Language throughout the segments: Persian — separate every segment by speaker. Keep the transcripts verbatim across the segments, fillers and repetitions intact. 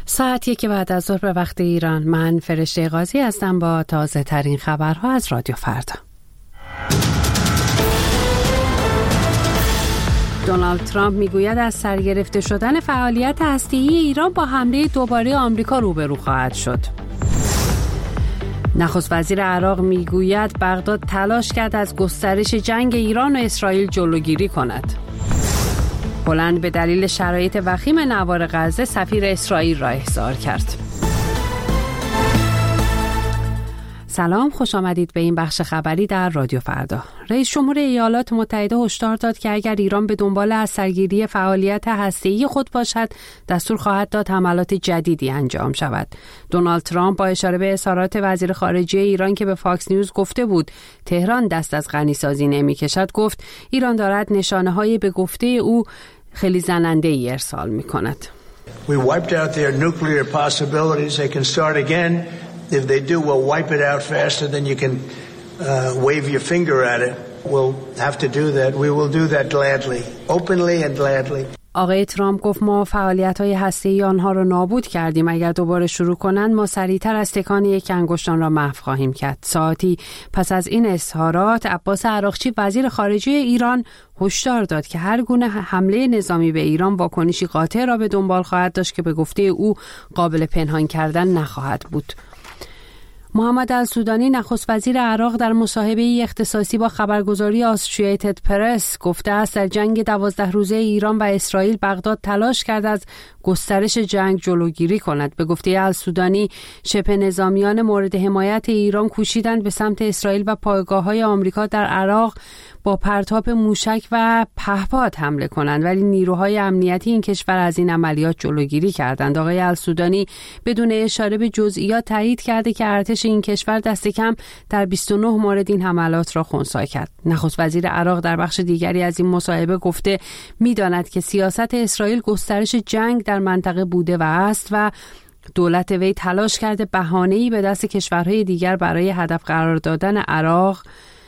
Speaker 1: ساعت یک بعد از ظهر به وقت ایران. من فرشته قاضی هستم با تازه ترین خبرها از رادیو فردا. دونالد ترامپ میگوید از سرگرفته شدن فعالیت هسته‌ای ایران با حمله دوباره آمریکا روبرو خواهد شد. نخست وزیر عراق میگوید بغداد تلاش کرد از گسترش جنگ ایران و اسرائیل جلوگیری کند. هلند به دلیل شرایط وخیم نوار غزه سفیر اسرائیل را احضار کرد. سلام، خوش آمدید به این بخش خبری در رادیو فردا. رئیس جمهور ایالات متحده هشدار داد که اگر ایران به دنبال از سرگیری فعالیت هسته‌ای خود باشد، دستور خواهد داد حملات جدیدی انجام شود. دونالد ترامپ با اشاره به اظهارات وزیر خارجه ایران که به فاکس نیوز گفته بود تهران دست از غنیسازی نمی‌کشد، گفت ایران دارد نشانه‌های به گفته او خیلی زننده‌ای ارسال می‌کند.
Speaker 2: We wiped out their nuclear possibilities. They can start again. If they do, we'll wipe it out faster than you can uh, wave your finger at it. We'll have to do that. We will do that gladly, openly and gladly.
Speaker 1: آقای ترامپ گفت ما فعالیت‌های هسته‌ای آنها را نابود کردیم. اگر دوباره شروع کنند ما سریعتر از تکان یک انگشتان را محو خواهیم کرد. ساعتی پس از این اظهارات عباس عراقچی وزیر خارجه ایران هشدار داد که هر گونه حمله نظامی به ایران واکنشی قاطع را به دنبال خواهد داشت که به گفته او قابل پنهان کردن نخواهد بود. محمد السودانی نخست وزیر عراق در مصاحبه‌ای اختصاصی با خبرگزاری آسوشییتد پرس گفته است در جنگ دوازده روزه ایران و اسرائیل بغداد تلاش کرد از گسترش جنگ جلوگیری کند. به گفته السودانی شبه نظامیان مورد حمایت ایران کوشیدند به سمت اسرائیل و پایگاه‌های آمریکا در عراق با پرتاب موشک و پهپاد حمله کنند، ولی نیروهای امنیتی این کشور از این عملیات جلوگیری کردند. آقای السودانی بدون اشاره به جزئیات تایید کرده که ارتش این کشور دست کم در بیست و نه مورد این حملات را خنثی کرد. نخست وزیر عراق در بخش دیگری از این مصاحبه گفته می‌داند که سیاست اسرائیل گسترش جنگ در منطقه بوده و است و دولت وی تلاش کرده بهانه‌ای به دست کشورهای دیگر برای هدف قرار دادن عراق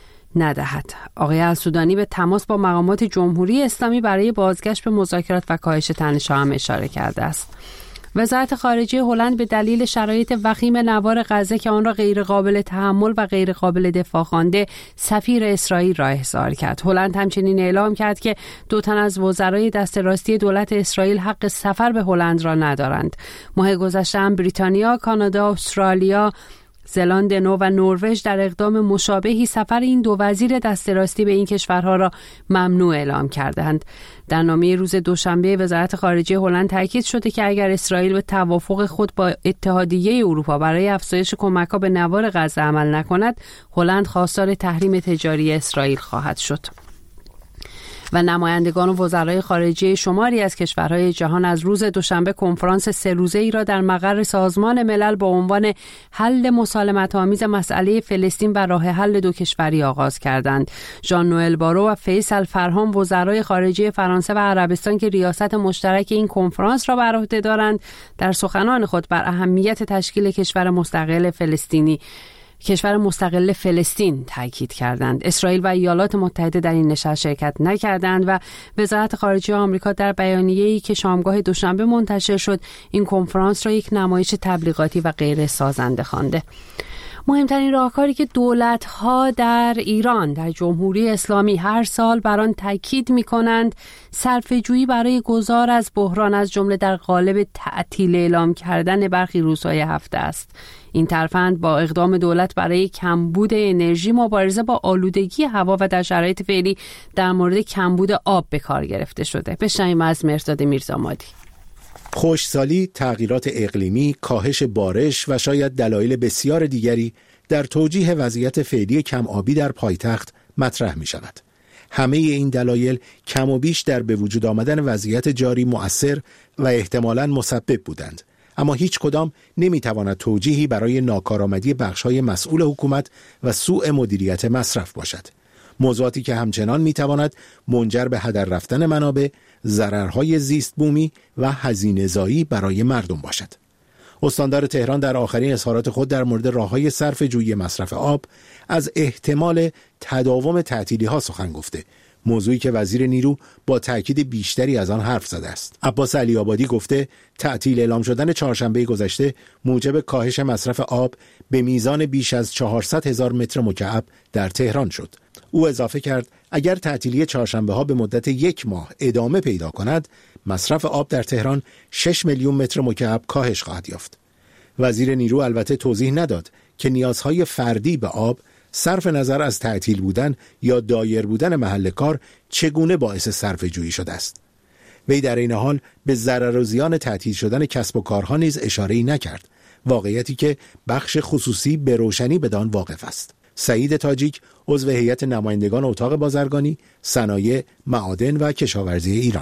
Speaker 1: ندهد. آقای السودانی به تماس با مقامات جمهوری اسلامی برای بازگشت به مذاکرات و کاهش تنش‌ها هم اشاره کرده است. وزارت خارجه هلند به دلیل شرایط وخیم نوار غزه که آن را غیر قابل تحمل و غیر قابل دفاع خوانده سفیر اسرائیل را احضار کرد. هلند همچنین اعلام کرد که دو تن از وزرای دست راستی دولت اسرائیل حق سفر به هلند را ندارند. ماه گذشته هم بریتانیا، کانادا، استرالیا، زلاند نو و نروژ در اقدام مشابهی سفر این دو وزیر دست راستی به این کشورها را ممنوع اعلام کردند. در نامه روز دوشنبه وزارت خارجه هلند تاکید شده که اگر اسرائیل به توافق خود با اتحادیه اروپا برای افزایش کمک‌ها به نوار غزه عمل نکند، هلند خواستار تحریم تجاری اسرائیل خواهد شد. و نمایندگان و وزرای خارجه شماری از کشورهای جهان از روز دوشنبه کنفرانس سه روزه‌ای را در مقر سازمان ملل با عنوان حل مسالمت‌آمیز مسئله فلسطین و راه حل دو کشوری آغاز کردند. ژان نوئل بارو و فیصل فرهان وزرای خارجه فرانسه و عربستان که ریاست مشترک این کنفرانس را بر عهده دارند، در سخنان خود بر اهمیت تشکیل کشور مستقل فلسطینی کشور مستقل فلسطین تاکید کردند. اسرائیل و ایالات متحده در این نشست شرکت نکردند و وزارت خارجه آمریکا در بیانیه‌ای که شامگاه دوشنبه منتشر شد این کنفرانس را یک نمایش تبلیغاتی و غیر سازنده خوانده. مهمترین راهکاری که دولت‌ها در ایران در جمهوری اسلامی هر سال بر آن تاکید می‌کنند صرفه‌جویی برای گذار از بحران از جمله در قالب تعطیل اعلام کردن برخی روزهای هفته است. این ترفند با اقدام دولت برای کمبود انرژی، مبارزه با آلودگی هوا و در شرایط فعلی در مورد کمبود آب به کار گرفته شده. بشنویم از مرداد میرزامادی.
Speaker 3: خشکسالی، تغییرات اقلیمی، کاهش بارش و شاید دلایل بسیار دیگری در توجیه وضعیت فعلی کم آبی در پایتخت مطرح می شود. همه این دلایل کم و بیش در به وجود آمدن وضعیت جاری مؤثر و احتمالاً مسبب بودند، اما هیچ کدام نمی تواند توجیهی برای ناکارآمدی بخش‌های مسئول حکومت و سوء مدیریت مصرف باشد. موضوعاتی که همچنان می تواند منجر به هدر رفتن منابع، ضررهای زیست بومی و هزینه زایی برای مردم باشد. استاندار تهران در آخرین اظهارات خود در مورد راه‌های صرف جویی مصرف آب از احتمال تداوم تعطیلی‌ها سخن گفته موضوعی که وزیر نیرو با تأکید بیشتری از آن حرف زده است. عباس علی آبادی گفته تعطیل اعلام شدن چهارشنبه گذشته موجب کاهش مصرف آب به میزان بیش از چهارصد هزار متر مکعب در تهران شد. او اضافه کرد اگر تعطیلی چهارشنبه ها به مدت یک ماه ادامه پیدا کند، مصرف آب در تهران شش میلیون متر مکعب کاهش خواهد یافت. وزیر نیرو البته توضیح نداد که نیازهای فردی به آب صرف نظر از تعطیل بودن یا دایر بودن محل کار چگونه باعث صرفه جویی شده است. وی در این حال به ضرر و زیان تعطیل شدن کسب و کارها نیز اشاره‌ای نکرد، واقعیتی که بخش خصوصی به روشنی بدان واقف است. سعید تاجیک عضو هیئت نمایندگان اتاق بازرگانی، صنایع، معادن و کشاورزی ایران: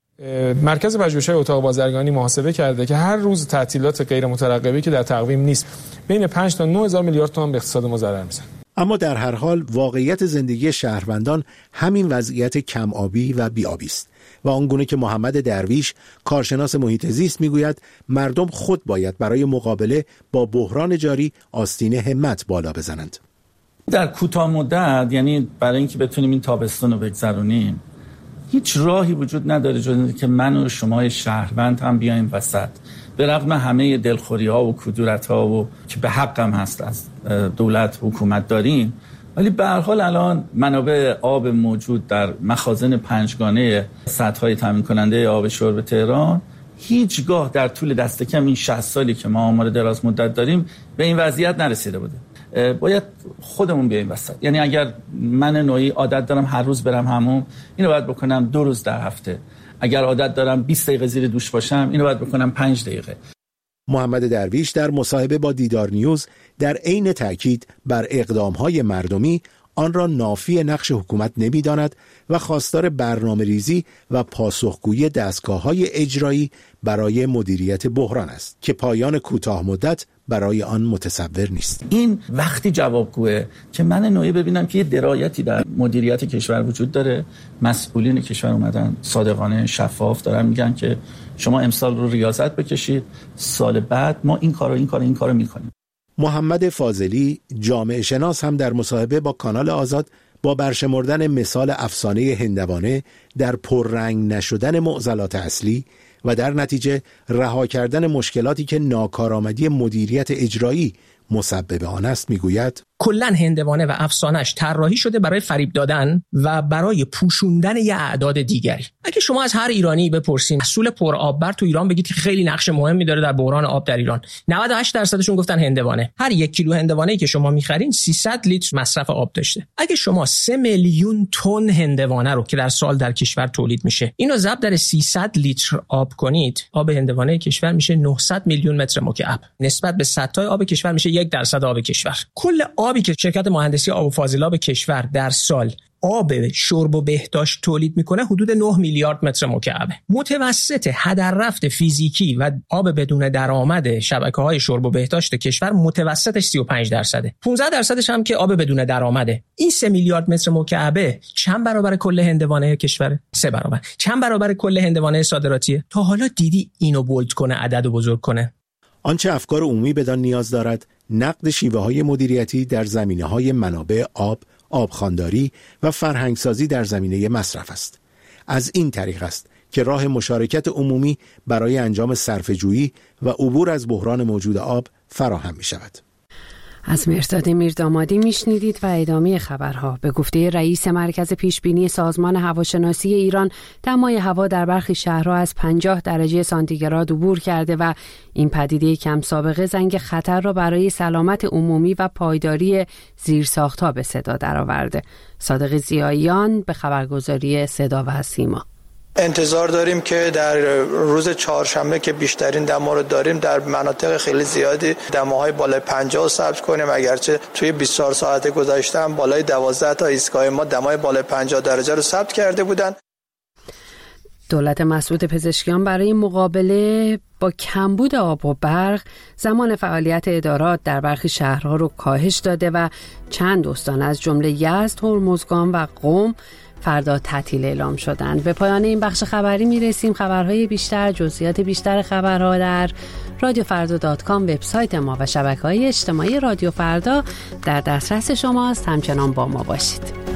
Speaker 4: مرکز پژوهش‌های اتاق بازرگانی محاسبه کرده که هر روز تعطیلات غیر مترقبه که در تقویم نیست بین پنج تا نه هزار میلیارد تومان به اقتصاد ما ضرر میزنه.
Speaker 3: اما در هر حال واقعیت زندگی شهروندان همین وضعیت کم آبی و بی آبی است و آنگونه که محمد درویش کارشناس محیط زیست میگوید مردم خود باید برای مقابله با بحران جاری آستین همت بالا بزنند.
Speaker 5: در کوتاه مدت، یعنی برای اینکه بتونیم این تابستون رو بگذرونیم، هیچ راهی وجود نداره جز اینکه من و شما شهروند هم بیایم وسط. به رغم همه دلخوری ها و کدورت ها و که به حقم هست از دولت حکومت داریم، ولی به هر حال الان منابع آب موجود در مخازن پنجگانه سدهای تامین کننده آب شرب تهران هیچگاه در طول دست کم این شصت سالی که ما آمار دراز مدت داریم به این وضعیت نرسیده بوده. باید خودمون بیایم وسط. یعنی اگر من نوعی عادت دارم هر روز برم حموم، اینو باید بکنم دو روز در هفته. اگر عادت دارم بیست دقیقه زیر دوش باشم، اینو باید بکنم پنج دقیقه.
Speaker 3: محمد درویش در مصاحبه با دیدار نیوز در عین تاکید بر اقدام‌های مردمی آن را نافی نقش حکومت نمی‌داند و خواستار برنامه‌ریزی و پاسخگویی دستگاه‌های اجرایی برای مدیریت بحران است که پایان کوتاه مدت برای آن متصور نیست.
Speaker 5: این وقتی جوابگوه که من نوعی ببینم که یه درایتی در مدیریت کشور وجود داره، مسئولین کشور اومدن صادقانه شفاف دارن میگن که شما امسال رو ریاضت بکشید، سال بعد ما این کارو این کارو این کارو میکنیم.
Speaker 3: محمد فاضلی جامعه شناس هم در مصاحبه با کانال آزاد با برشمردن مثال افسانه هندوانه در پررنگ نشدن معضلات اصلی و در نتیجه رها کردن مشکلاتی که ناکارآمدی مدیریت اجرایی مسبب آن است میگوید
Speaker 6: کلاً هندوانه و افسانش طراحی شده برای فریب دادن و برای پوشوندن یه اعداد دیگری. اگه شما از هر ایرانی بپرسین محصول پر آببر تو ایران بگید که خیلی نقش مهمی داره در بحران آب در ایران، نود و هشت درصدشون گفتن هندوانه. هر یک کیلو هندوانه‌ای که شما می‌خرین سیصد لیتر مصرف آب داشته. اگه شما سه میلیون تن هندوانه رو که در سال در کشور تولید میشه، اینو ضرب در سیصد لیتر آب کنید، آب هندوانه کشور میشه نهصد میلیون متر مکعب. نسبت به صد تا آب کشور میشه یک درصد آب کشور. کل آبی که شرکت مهندسی آب و فاضلاب کشور در سال آب شرب و بهداشت تولید میکنه حدود نه میلیارد متر مکعبه. متوسط هدر رفت فیزیکی و آب بدون درآمد شبکه‌های شرب و بهداشت کشور متوسطش سی و پنج درصده. پانزده درصدش هم که آب بدون درآمده. این سه میلیارد متر مکعبه چند برابر کل هندوانه کشوره؟ سه برابر. چند برابر کل هندوانه صادراتیه؟ تا حالا دیدی اینو بولد کنه، عددو بزرگ کنه؟
Speaker 3: آنچه افکار عمومی بدان نیاز دارد نقد شیوه‌های مدیریتی در زمینه‌های منابع آب، آبخوانداری و فرهنگسازی در زمینه مصرف است. از این طریق است که راه مشارکت عمومی برای انجام صرفه‌جویی و عبور از بحران موجود آب فراهم می‌شود.
Speaker 1: از مهرداد میردامادی میشنیدید و ادامه خبرها. به گفته رئیس مرکز پیشبینی سازمان هواشناسی ایران، دمای هوا در برخی شهرها از پنجاه درجه سانتیگراد عبور کرده و این پدیده کم سابقه زنگ خطر را برای سلامت عمومی و پایداری زیرساخت‌ها به صدا درآورده. صادق ضیاییان به خبرگزاری صدا و سیما.
Speaker 2: انتظار داریم که در روز چهارشنبه که بیشترین دما رو داریم در مناطق خیلی زیادی دماهای بالای پنجاه ثبت کنیم، اگرچه توی بیست و چهار ساعت گذشته هم بالای دوازده تا ایستگاه ما دمای بالای پنجاه درجه رو ثبت کرده بودن.
Speaker 1: دولت مسعود پزشکیان برای مقابله با کمبود آب و برق زمان فعالیت ادارات در برخی شهرها رو کاهش داده و چند استان از جمله یزد، هرمزگان و قم فردا تعطیل اعلام شدند. به پایان این بخش خبری میرسیم. خبرهای بیشتر، جزئیات بیشتر خبرها در رادیو فردا دات کام وبسایت ما و شبکه‌های اجتماعی رادیو فردا در دسترس شماست. همچنان با ما باشید.